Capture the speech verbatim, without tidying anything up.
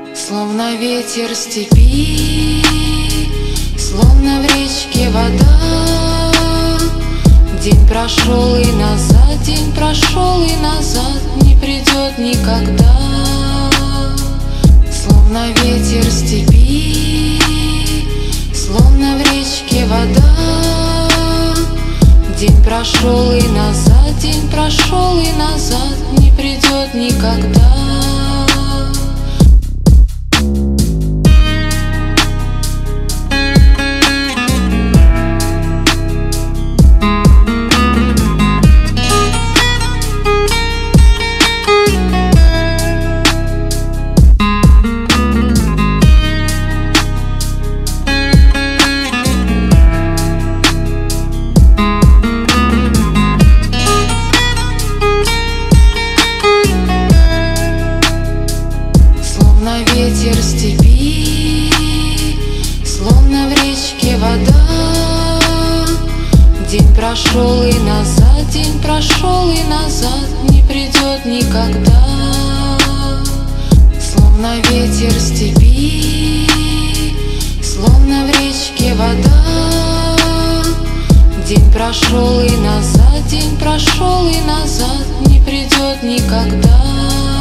Словно ветер степи, словно в речке вода. День прошел и назад, день прошел и назад не придет никогда. Словно ветер степи, словно в речке вода. День прошел и назад, день прошел и назад не придет никогда. Ветер степи, словно в речке вода. День прошел и назад, день прошел и назад не придет никогда. Словно ветер степи, словно в речке вода. День прошел и назад, день прошел и назад не придет никогда.